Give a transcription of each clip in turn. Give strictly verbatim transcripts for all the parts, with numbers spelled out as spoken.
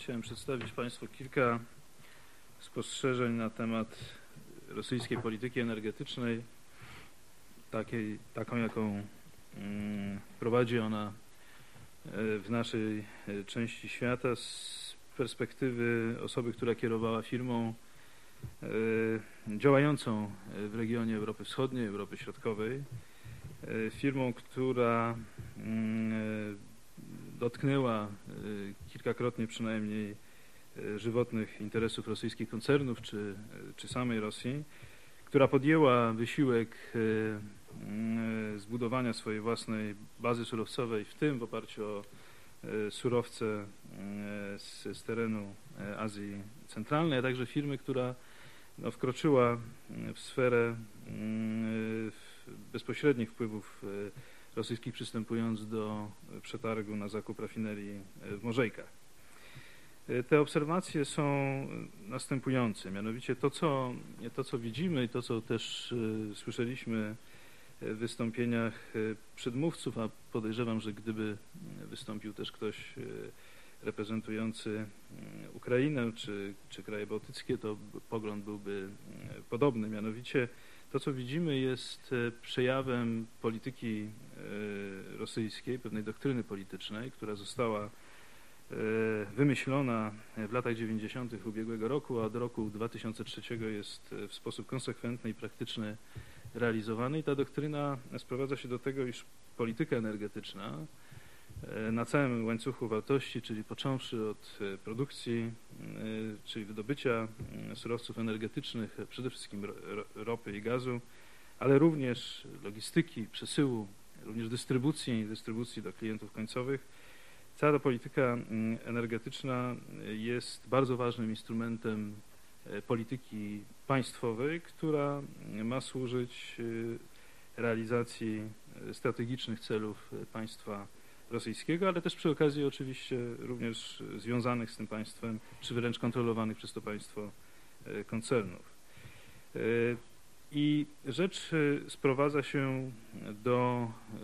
chciałem przedstawić Państwu kilka spostrzeżeń na temat rosyjskiej polityki energetycznej, takiej, taką jaką prowadzi ona w naszej części świata z perspektywy osoby, która kierowała firmą działającą w regionie Europy Wschodniej, Europy Środkowej, firmą, która dotknęła kilkakrotnie przynajmniej żywotnych interesów rosyjskich koncernów czy, czy samej Rosji, która podjęła wysiłek zbudowania swojej własnej bazy surowcowej, w tym w oparciu o surowce z, z terenu Azji Centralnej, a także firmy, która no, wkroczyła w sferę bezpośrednich wpływów rosyjskich, przystępując do przetargu na zakup rafinerii w Morzejkach. Te obserwacje są następujące, mianowicie to co, to, co widzimy i to, co też słyszeliśmy w wystąpieniach przedmówców, a podejrzewam, że gdyby wystąpił też ktoś reprezentujący Ukrainę czy, czy kraje bałtyckie, to pogląd byłby podobny. Mianowicie to, co widzimy, jest przejawem polityki rosyjskiej, pewnej doktryny politycznej, która została wymyślona w latach dziewięćdziesiątych ubiegłego roku, a od roku dwa tysiące trzeciego jest w sposób konsekwentny i praktyczny realizowany. I ta doktryna sprowadza się do tego, iż polityka energetyczna na całym łańcuchu wartości, czyli począwszy od produkcji, czyli wydobycia surowców energetycznych, przede wszystkim ropy i gazu, ale również logistyki, przesyłu, również dystrybucji, dystrybucji do klientów końcowych. Cała polityka energetyczna jest bardzo ważnym instrumentem polityki państwowej, która ma służyć realizacji strategicznych celów państwa rosyjskiego, ale też przy okazji oczywiście również związanych z tym państwem, czy wręcz kontrolowanych przez to państwo koncernów. I rzecz sprowadza się do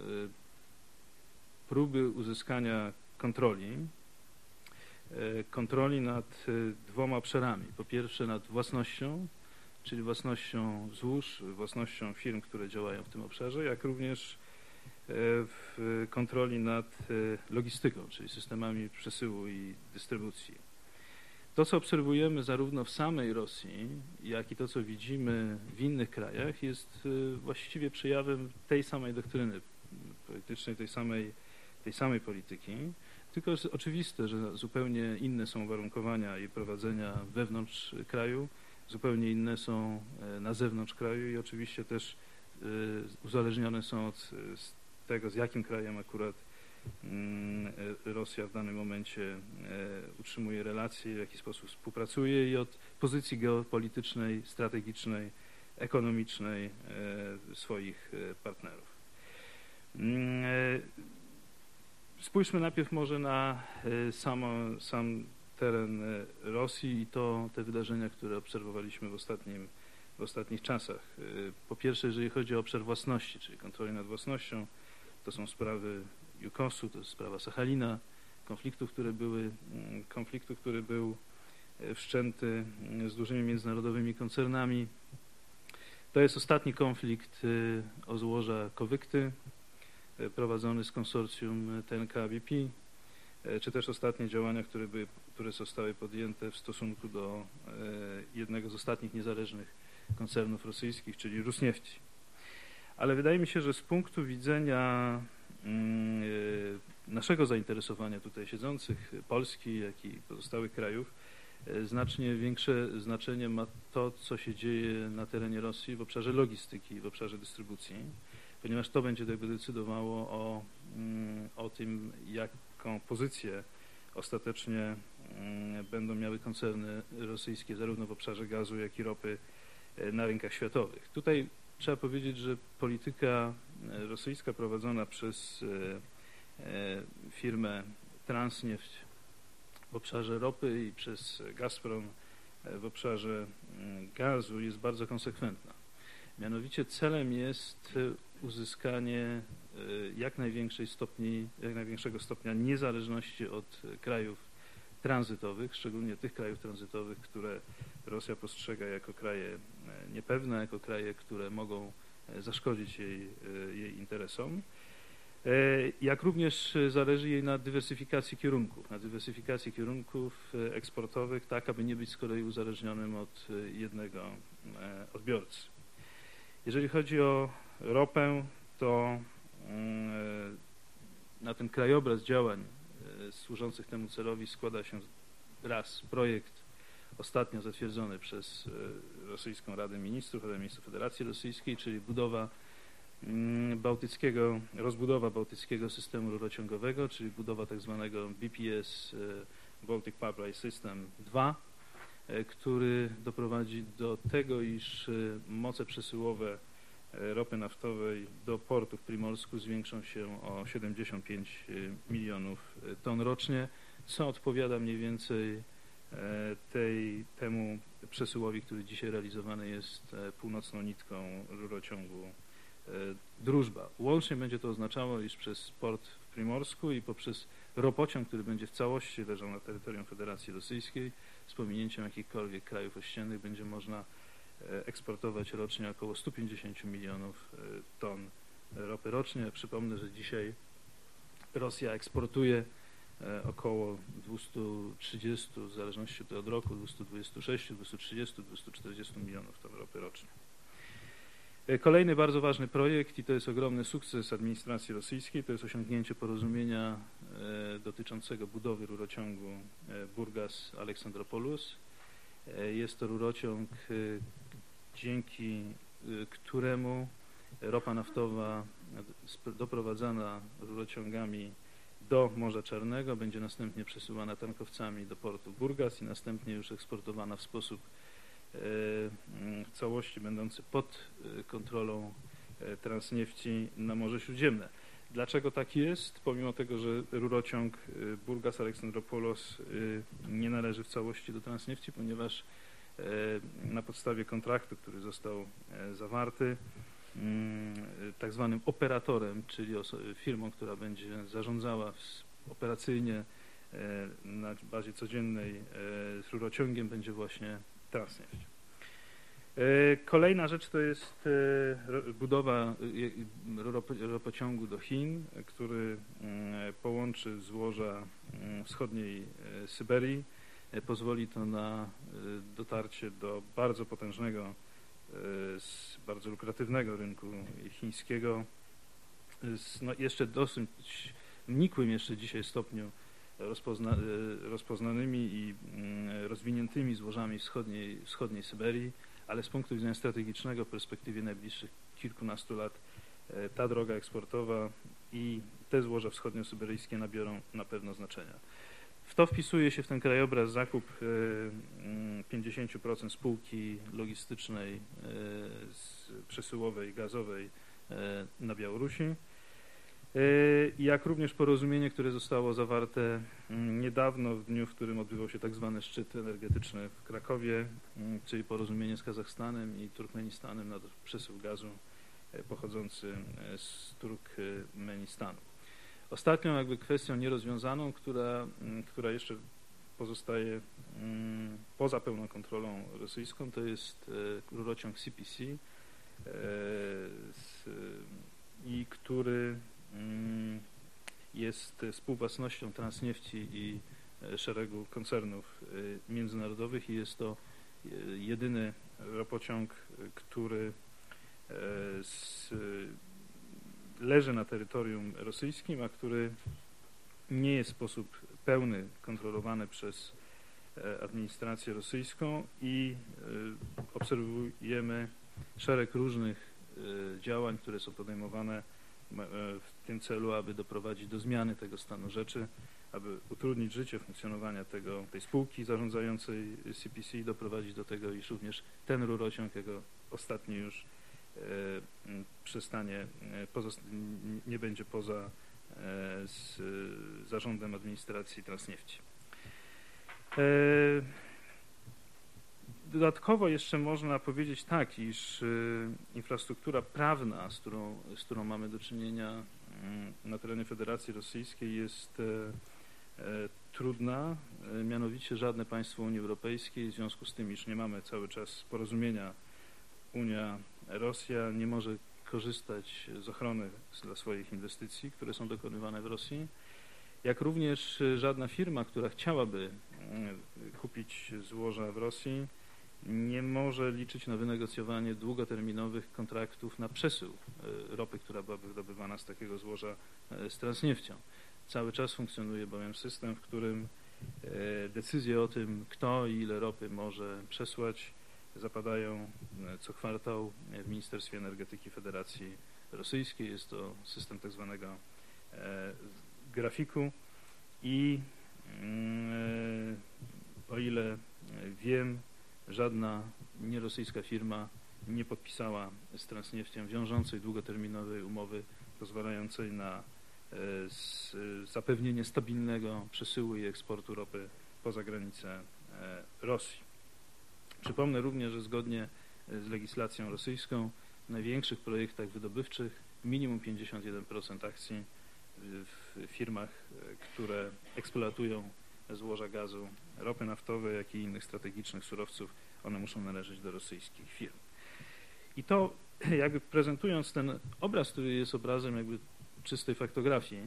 próby uzyskania kontroli, kontroli nad dwoma obszarami. Po pierwsze nad własnością, czyli własnością złóż, własnością firm, które działają w tym obszarze, jak również w kontroli nad logistyką, czyli systemami przesyłu i dystrybucji. To, co obserwujemy zarówno w samej Rosji, jak i to, co widzimy w innych krajach, jest właściwie przejawem tej samej doktryny politycznej, tej samej, tej samej polityki. Tylko jest oczywiste, że zupełnie inne są uwarunkowania jej prowadzenia wewnątrz kraju, zupełnie inne są na zewnątrz kraju i oczywiście też uzależnione są od tego, z jakim krajem akurat Rosja w danym momencie utrzymuje relacje, w jaki sposób współpracuje i od pozycji geopolitycznej, strategicznej, ekonomicznej swoich partnerów. Spójrzmy najpierw może na samo, sam teren Rosji i to te wydarzenia, które obserwowaliśmy w, ostatnim, w ostatnich czasach. Po pierwsze, jeżeli chodzi o obszar własności, czyli kontroli nad własnością, to są sprawy Jukosu, to jest sprawa Sachalina, konfliktów, które były, konfliktu, który był wszczęty z dużymi międzynarodowymi koncernami. To jest ostatni konflikt o złoża Kowykty, prowadzony z konsorcjum T N K B P, czy też ostatnie działania, które, były, które zostały podjęte w stosunku do jednego z ostatnich niezależnych koncernów rosyjskich, czyli Rusniefti. Ale wydaje mi się, że z punktu widzenia naszego zainteresowania tutaj siedzących, Polski, jak i pozostałych krajów, znacznie większe znaczenie ma to, co się dzieje na terenie Rosji w obszarze logistyki, w obszarze dystrybucji, ponieważ to będzie jakby decydowało o, o tym, jaką pozycję ostatecznie będą miały koncerny rosyjskie zarówno w obszarze gazu, jak i ropy na rynkach światowych. Tutaj trzeba powiedzieć, że polityka rosyjska prowadzona przez firmę Transneft w obszarze ropy i przez Gazprom w obszarze gazu jest bardzo konsekwentna. Mianowicie celem jest uzyskanie jak największej stopni, jak największego stopnia niezależności od krajów tranzytowych, szczególnie tych krajów tranzytowych, które Rosja postrzega jako kraje niepewne, jako kraje, które mogą zaszkodzić jej, jej interesom. Jak również zależy jej na dywersyfikacji kierunków, na dywersyfikacji kierunków eksportowych, tak aby nie być z kolei uzależnionym od jednego odbiorcy. Jeżeli chodzi o ropę, to na ten krajobraz działań służących temu celowi składa się raz projekt ostatnio zatwierdzony przez Rosyjską Radę Ministrów, Radę Ministrów Federacji Rosyjskiej, czyli budowa bałtyckiego, rozbudowa bałtyckiego systemu rurociągowego, czyli budowa tak zwanego B P S Baltic Pipeline System dwa, który doprowadzi do tego, iż moce przesyłowe ropy naftowej do portu w Primorsku zwiększą się o siedemdziesiąt pięć milionów ton rocznie, co odpowiada mniej więcej tej, temu przesyłowi, który dzisiaj realizowany jest północną nitką rurociągu Drużba. Łącznie będzie to oznaczało, iż przez port w Primorsku i poprzez ropociąg, który będzie w całości leżał na terytorium Federacji Rosyjskiej, z pominięciem jakichkolwiek krajów ościennych, będzie można eksportować rocznie około sto pięćdziesiąt milionów ton ropy rocznie. Przypomnę, że dzisiaj Rosja eksportuje około dwieście trzydzieści, w zależności od roku, dwieście dwadzieścia sześć, dwieście trzydzieści, dwieście czterdzieści milionów ton ropy rocznie. Kolejny bardzo ważny projekt, i to jest ogromny sukces administracji rosyjskiej, to jest osiągnięcie porozumienia dotyczącego budowy rurociągu Burgas-Aleksandropolus. Jest to rurociąg, dzięki któremu ropa naftowa doprowadzana rurociągami do Morza Czarnego będzie następnie przesyłana tankowcami do portu Burgas i następnie już eksportowana w sposób w całości będący pod kontrolą Transniefci na Morze Śródziemne. Dlaczego tak jest? Pomimo tego, że rurociąg Burgas-Aleksandropolus nie należy w całości do Transniefci, ponieważ na podstawie kontraktu, który został zawarty, tak zwanym operatorem, czyli firmą, która będzie zarządzała operacyjnie na bazie codziennej rurociągiem, będzie właśnie Transnieft. Kolejna rzecz to jest budowa ropociągu do Chin, który połączy złoża wschodniej Syberii. Pozwoli to na dotarcie do bardzo potężnego, bardzo lukratywnego rynku chińskiego z no jeszcze dosyć nikłym jeszcze dzisiaj stopniu rozpozna, rozpoznanymi i rozwiniętymi złożami wschodniej, wschodniej Syberii, ale z punktu widzenia strategicznego w perspektywie najbliższych kilkunastu lat ta droga eksportowa i te złoża wschodniosyberyjskie nabiorą na pewno znaczenia. W to wpisuje się w ten krajobraz zakup pięćdziesiąt procent spółki logistycznej, przesyłowej, gazowej na Białorusi, jak również porozumienie, które zostało zawarte niedawno, w dniu, w którym odbywał się tak zwany szczyt energetyczny w Krakowie, czyli porozumienie z Kazachstanem i Turkmenistanem na przesył gazu pochodzący z Turkmenistanu. Ostatnią jakby kwestią nierozwiązaną, która, która jeszcze pozostaje poza pełną kontrolą rosyjską, to jest rurociąg C P C, i który jest współwłasnością Transniefci i szeregu koncernów międzynarodowych i jest to jedyny ropociąg, który z, leży na terytorium rosyjskim, a który nie jest w sposób pełny kontrolowany przez administrację rosyjską i obserwujemy szereg różnych działań, które są podejmowane w tym celu, aby doprowadzić do zmiany tego stanu rzeczy, aby utrudnić życie funkcjonowania tego, tej spółki zarządzającej C P C i doprowadzić do tego, iż również ten rurociąg, jako ostatni już przestanie, nie będzie poza z zarządem administracji Transniefci. Dodatkowo jeszcze można powiedzieć tak, iż infrastruktura prawna, z którą, z którą mamy do czynienia na terenie Federacji Rosyjskiej, jest trudna, mianowicie żadne państwo Unii Europejskiej, w związku z tym, iż nie mamy cały czas porozumienia Unia-Rosja, nie może korzystać z ochrony dla swoich inwestycji, które są dokonywane w Rosji, jak również żadna firma, która chciałaby kupić złoża w Rosji, nie może liczyć na wynegocjowanie długoterminowych kontraktów na przesył ropy, która byłaby wydobywana z takiego złoża z Transnefcią. Cały czas funkcjonuje bowiem system, w którym decyzje o tym, kto i ile ropy może przesłać, zapadają co kwartał w Ministerstwie Energetyki Federacji Rosyjskiej. Jest to system tak zwanego grafiku i o ile wiem, żadna nierosyjska firma nie podpisała z Transnefcią wiążącej długoterminowej umowy pozwalającej na zapewnienie stabilnego przesyłu i eksportu ropy poza granice Rosji. Przypomnę również, że zgodnie z legislacją rosyjską w największych projektach wydobywczych minimum pięćdziesiąt jeden procent akcji w firmach, które eksploatują złoża gazu, ropy naftowej, jak i innych strategicznych surowców, one muszą należeć do rosyjskich firm. I to jakby prezentując ten obraz, który jest obrazem jakby czystej faktografii,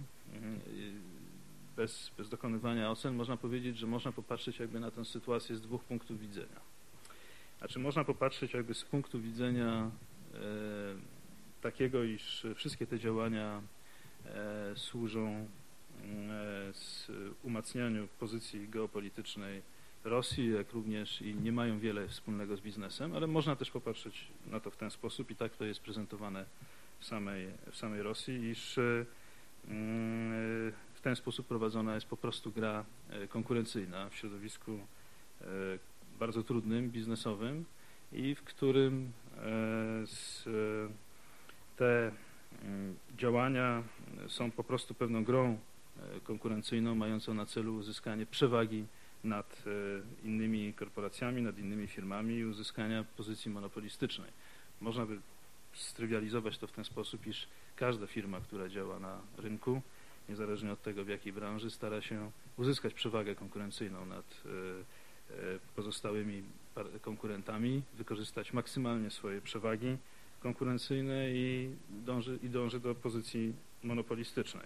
bez, bez dokonywania ocen, można powiedzieć, że można popatrzeć jakby na tę sytuację z dwóch punktów widzenia. Znaczy można popatrzeć jakby z punktu widzenia e, takiego, iż wszystkie te działania e, służą e, z umacnianiu pozycji geopolitycznej Rosji, jak również i nie mają wiele wspólnego z biznesem, ale można też popatrzeć na to w ten sposób i tak to jest prezentowane w samej, w samej Rosji, iż e, w ten sposób prowadzona jest po prostu gra konkurencyjna w środowisku bardzo trudnym, biznesowym i w którym te działania są po prostu pewną grą konkurencyjną mającą na celu uzyskanie przewagi nad innymi korporacjami, nad innymi firmami i uzyskania pozycji monopolistycznej. Można by strywializować to w ten sposób, iż każda firma, która działa na rynku, niezależnie od tego, w jakiej branży, stara się uzyskać przewagę konkurencyjną nad pozostałymi konkurentami, wykorzystać maksymalnie swoje przewagi konkurencyjne i dąży, i dąży do pozycji monopolistycznej.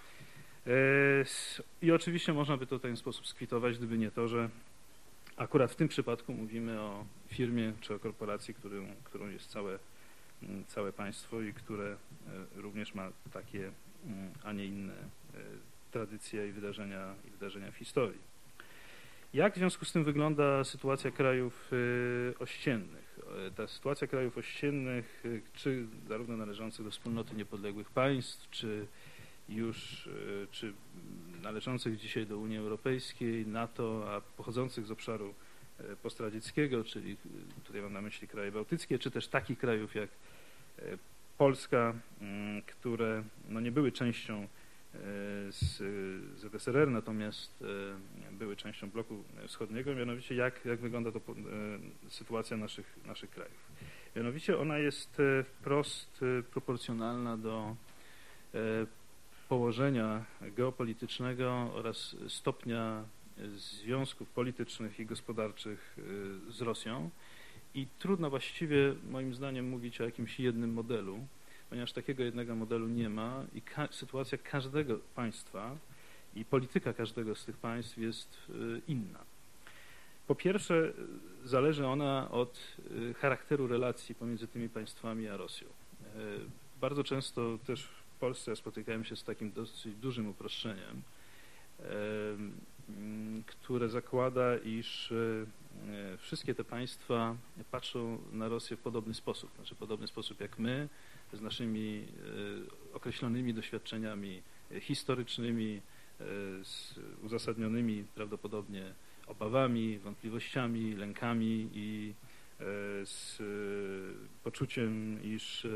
I oczywiście można by to w ten sposób skwitować, gdyby nie to, że akurat w tym przypadku mówimy o firmie czy o korporacji, którą, którą jest całe, całe państwo i które również ma takie, a nie inne tradycje i wydarzenia, i wydarzenia w historii. Jak w związku z tym wygląda sytuacja krajów ościennych? Ta sytuacja krajów ościennych, czy zarówno należących do wspólnoty niepodległych państw, czy już czy należących dzisiaj do Unii Europejskiej, NATO, a pochodzących z obszaru postradzieckiego, czyli tutaj mam na myśli kraje bałtyckie, czy też takich krajów jak Polska, które no nie były częścią z Z S R R, natomiast były częścią bloku wschodniego, mianowicie jak, jak wygląda to sytuacja naszych, naszych krajów. Mianowicie ona jest wprost proporcjonalna do położenia geopolitycznego oraz stopnia związków politycznych i gospodarczych z Rosją i trudno właściwie moim zdaniem mówić o jakimś jednym modelu, ponieważ takiego jednego modelu nie ma i ka sytuacja każdego państwa i polityka każdego z tych państw jest inna. Po pierwsze, zależy ona od charakteru relacji pomiędzy tymi państwami a Rosją. Bardzo często też w Polsce spotykałem się z takim dosyć dużym uproszczeniem, które zakłada, iż wszystkie te państwa patrzą na Rosję w podobny sposób, znaczy w podobny sposób jak my, z naszymi określonymi doświadczeniami historycznymi, z uzasadnionymi prawdopodobnie obawami, wątpliwościami, lękami i z poczuciem, iż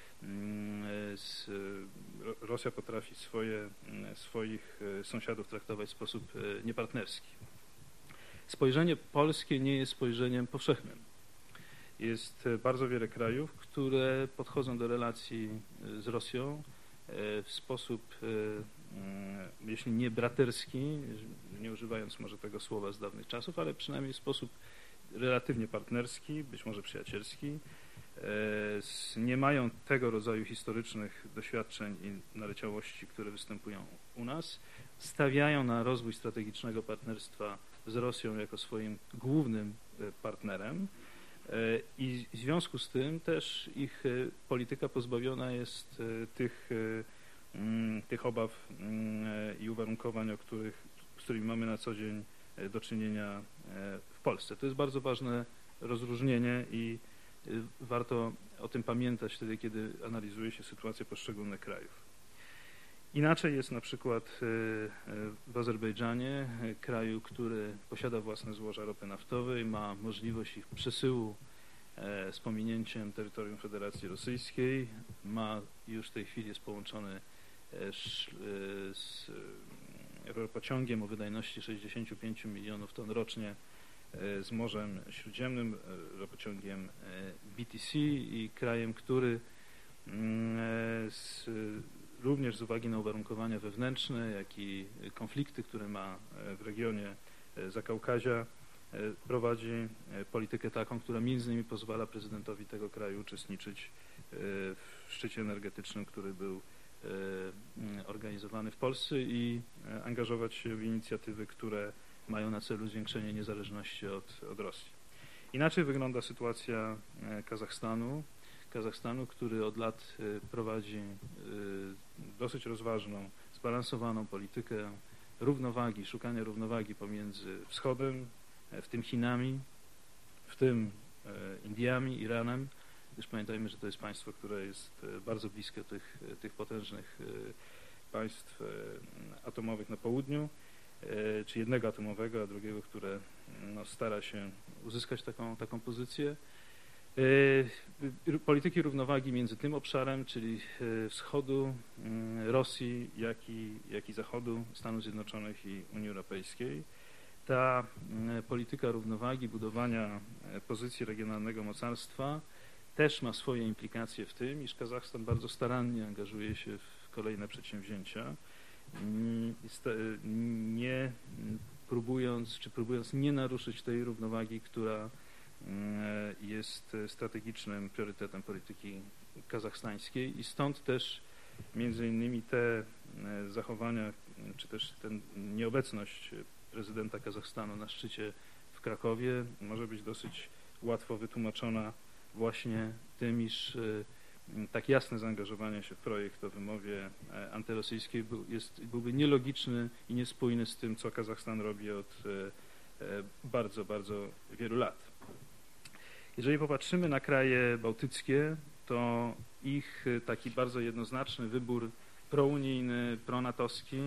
Rosja potrafi swoje, swoich sąsiadów traktować w sposób niepartnerski. Spojrzenie polskie nie jest spojrzeniem powszechnym. Jest bardzo wiele krajów, które podchodzą do relacji z Rosją w sposób jeśli nie braterski, nie używając może tego słowa z dawnych czasów, ale przynajmniej w sposób relatywnie partnerski, być może przyjacielski, nie mają tego rodzaju historycznych doświadczeń i naleciałości, które występują u nas, stawiają na rozwój strategicznego partnerstwa z Rosją jako swoim głównym partnerem i w związku z tym też ich polityka pozbawiona jest tych, tych obaw i uwarunkowań, o których, z którymi mamy na co dzień do czynienia w Polsce. To jest bardzo ważne rozróżnienie i warto o tym pamiętać wtedy, kiedy analizuje się sytuację poszczególnych krajów. Inaczej jest na przykład w Azerbejdżanie, kraju, który posiada własne złoża ropy naftowej, ma możliwość ich przesyłu z pominięciem terytorium Federacji Rosyjskiej, ma już w tej chwili jest połączony z ropociągiem o wydajności sześćdziesiąt pięć milionów ton rocznie z Morzem Śródziemnym, ropociągiem B T C i krajem, który z, również z uwagi na uwarunkowania wewnętrzne, jak i konflikty, które ma w regionie Zakaukazia, prowadzi politykę taką, która między innymi pozwala prezydentowi tego kraju uczestniczyć w szczycie energetycznym, który był organizowany w Polsce i angażować się w inicjatywy, które mają na celu zwiększenie niezależności od, od Rosji. Inaczej wygląda sytuacja Kazachstanu, Kazachstanu, który od lat prowadzi dosyć rozważną, zbalansowaną politykę równowagi, szukania równowagi pomiędzy Wschodem, w tym Chinami, w tym Indiami, Iranem, gdyż pamiętajmy, że to jest państwo, które jest bardzo bliskie tych, tych potężnych państw atomowych na południu, czy jednego atomowego, a drugiego, które no, stara się uzyskać taką, taką pozycję. Polityki równowagi między tym obszarem, czyli wschodu Rosji, jak i, jak i zachodu Stanów Zjednoczonych i Unii Europejskiej. Ta polityka równowagi, budowania pozycji regionalnego mocarstwa też ma swoje implikacje w tym, iż Kazachstan bardzo starannie angażuje się w kolejne przedsięwzięcia, nie próbując, czy próbując nie naruszyć tej równowagi, która jest strategicznym priorytetem polityki kazachstańskiej i stąd też między innymi te zachowania, czy też ten nieobecność prezydenta Kazachstanu na szczycie w Krakowie może być dosyć łatwo wytłumaczona właśnie tym, iż tak jasne zaangażowanie się w projekt o wymowie antyrosyjskiej był, jest, byłby nielogiczny i niespójny z tym, co Kazachstan robi od bardzo, bardzo wielu lat. Jeżeli popatrzymy na kraje bałtyckie, to ich taki bardzo jednoznaczny wybór prounijny, pronatowski,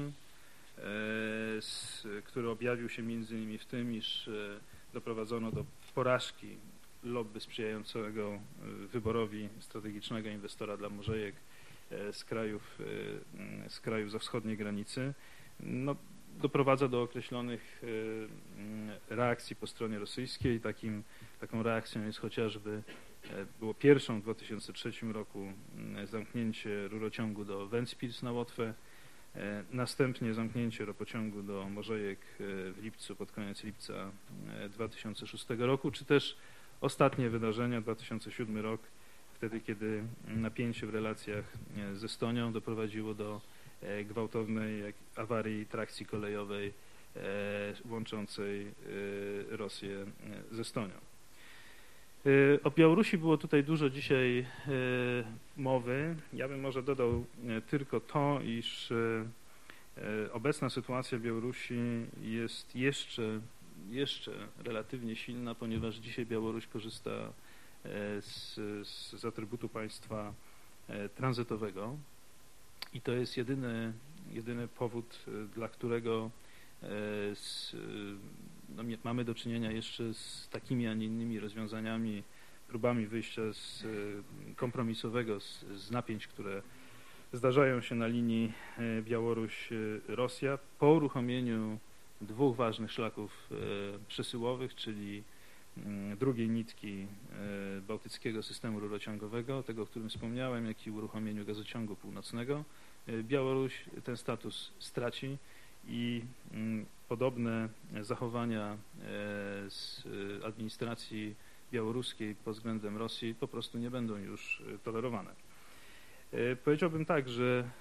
który objawił się między innymi w tym, iż doprowadzono do porażki lobby sprzyjającego wyborowi strategicznego inwestora dla morzejek z krajów, z krajów za wschodniej granicy, no, doprowadza do określonych reakcji po stronie rosyjskiej. Takim, taką reakcją jest chociażby, było pierwszą w dwa tysiące trzecim roku zamknięcie rurociągu do Ventspils na Łotwę, następnie zamknięcie ropociągu do morzejek w lipcu, pod koniec lipca dwa tysiące szóstego roku, czy też ostatnie wydarzenia, dwa tysiące siódmy rok, wtedy kiedy napięcie w relacjach z Estonią doprowadziło do gwałtownej awarii trakcji kolejowej łączącej Rosję z Estonią. O Białorusi było tutaj dużo dzisiaj mowy. Ja bym może dodał tylko to, iż obecna sytuacja w Białorusi jest jeszcze, jeszcze relatywnie silna, ponieważ dzisiaj Białoruś korzysta z, z atrybutu państwa tranzytowego i to jest jedyny, jedyny powód, dla którego z, no, mamy do czynienia jeszcze z takimi, a nie innymi rozwiązaniami, próbami wyjścia z kompromisowego, z, z napięć, które zdarzają się na linii Białoruś-Rosja po uruchomieniu dwóch ważnych szlaków przesyłowych, czyli drugiej nitki bałtyckiego systemu rurociągowego, tego, o którym wspomniałem, jak i uruchomieniu gazociągu północnego. Białoruś ten status straci i podobne zachowania z administracji białoruskiej pod względem Rosji po prostu nie będą już tolerowane. Powiedziałbym tak, że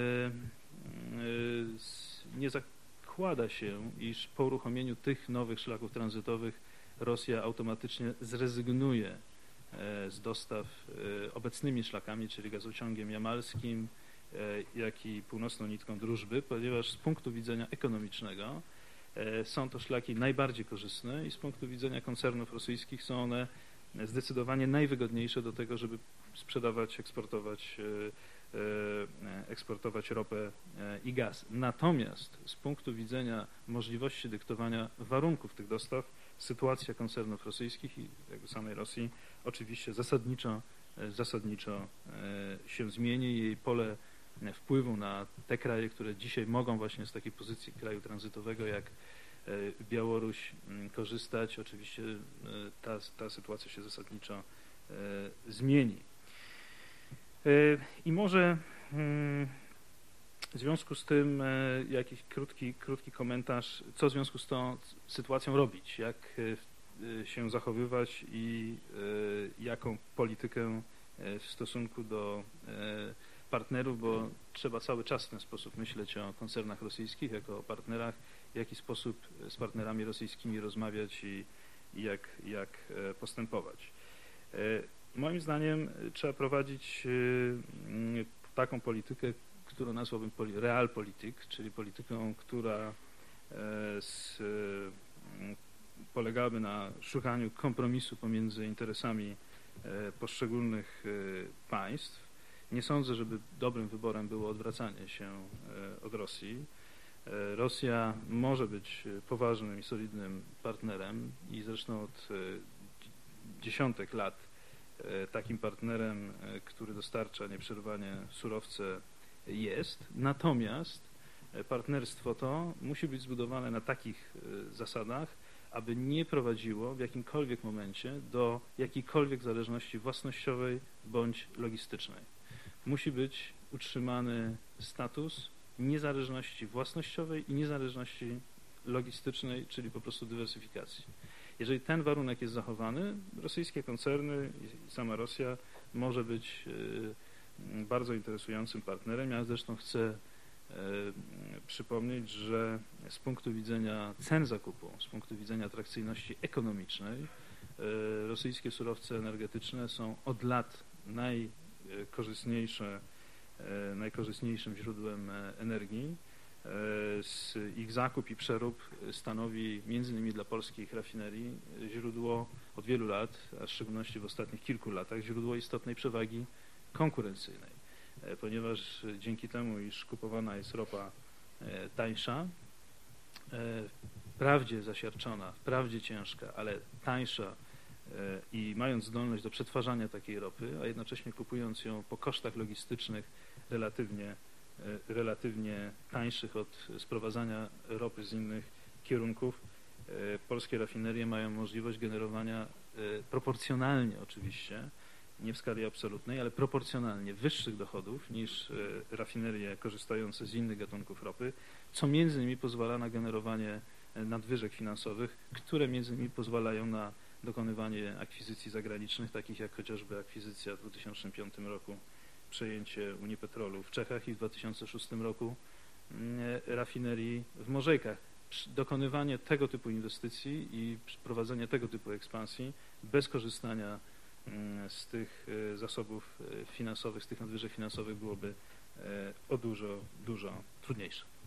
nie zakłada się, iż po uruchomieniu tych nowych szlaków tranzytowych Rosja automatycznie zrezygnuje z dostaw obecnymi szlakami, czyli gazociągiem jamalskim, jak i północną nitką Drużby, ponieważ z punktu widzenia ekonomicznego są to szlaki najbardziej korzystne i z punktu widzenia koncernów rosyjskich są one zdecydowanie najwygodniejsze do tego, żeby sprzedawać, eksportować, eksportować ropę i gaz. Natomiast z punktu widzenia możliwości dyktowania warunków tych dostaw, sytuacja koncernów rosyjskich i jakby samej Rosji oczywiście zasadniczo, zasadniczo się zmieni. Jej pole wpływu na te kraje, które dzisiaj mogą właśnie z takiej pozycji kraju tranzytowego jak Białoruś korzystać, oczywiście ta, ta sytuacja się zasadniczo zmieni. I może w związku z tym jakiś krótki, krótki komentarz, co w związku z tą sytuacją robić, jak się zachowywać i jaką politykę w stosunku do partnerów, bo trzeba cały czas w ten sposób myśleć o koncernach rosyjskich jako o partnerach, w jaki sposób z partnerami rosyjskimi rozmawiać i, i jak, jak postępować. Moim zdaniem trzeba prowadzić taką politykę, którą nazwałbym realpolitik, czyli polityką, która z, polegałaby na szukaniu kompromisu pomiędzy interesami poszczególnych państw. Nie sądzę, żeby dobrym wyborem było odwracanie się od Rosji. Rosja może być poważnym i solidnym partnerem i zresztą od dziesiątek lat takim partnerem, który dostarcza nieprzerwanie surowce, jest. Natomiast partnerstwo to musi być zbudowane na takich zasadach, aby nie prowadziło w jakimkolwiek momencie do jakiejkolwiek zależności własnościowej bądź logistycznej. Musi być utrzymany status niezależności własnościowej i niezależności logistycznej, czyli po prostu dywersyfikacji. Jeżeli ten warunek jest zachowany, rosyjskie koncerny i sama Rosja może być bardzo interesującym partnerem. Ja zresztą chcę przypomnieć, że z punktu widzenia cen zakupu, z punktu widzenia atrakcyjności ekonomicznej, rosyjskie surowce energetyczne są od lat najkorzystniejsze, najkorzystniejszym źródłem energii. Ich zakup i przerób stanowi między innymi dla polskich rafinerii źródło od wielu lat, a w szczególności w ostatnich kilku latach, źródło istotnej przewagi konkurencyjnej, ponieważ dzięki temu, iż kupowana jest ropa tańsza, wprawdzie zasiarczona, wprawdzie ciężka, ale tańsza i mając zdolność do przetwarzania takiej ropy, a jednocześnie kupując ją po kosztach logistycznych relatywnie, relatywnie tańszych od sprowadzania ropy z innych kierunków, polskie rafinerie mają możliwość generowania proporcjonalnie oczywiście, nie w skali absolutnej, ale proporcjonalnie wyższych dochodów niż rafinerie korzystające z innych gatunków ropy, co między innymi pozwala na generowanie nadwyżek finansowych, które między innymi pozwalają na dokonywanie akwizycji zagranicznych, takich jak chociażby akwizycja w dwa tysiące piątym roku, przejęcie Unipetrolu w Czechach i w dwa tysiące szóstym roku rafinerii w Morzejkach. Dokonywanie tego typu inwestycji i prowadzenie tego typu ekspansji bez korzystania z tych zasobów finansowych, z tych nadwyżek finansowych byłoby o dużo, dużo trudniejsze.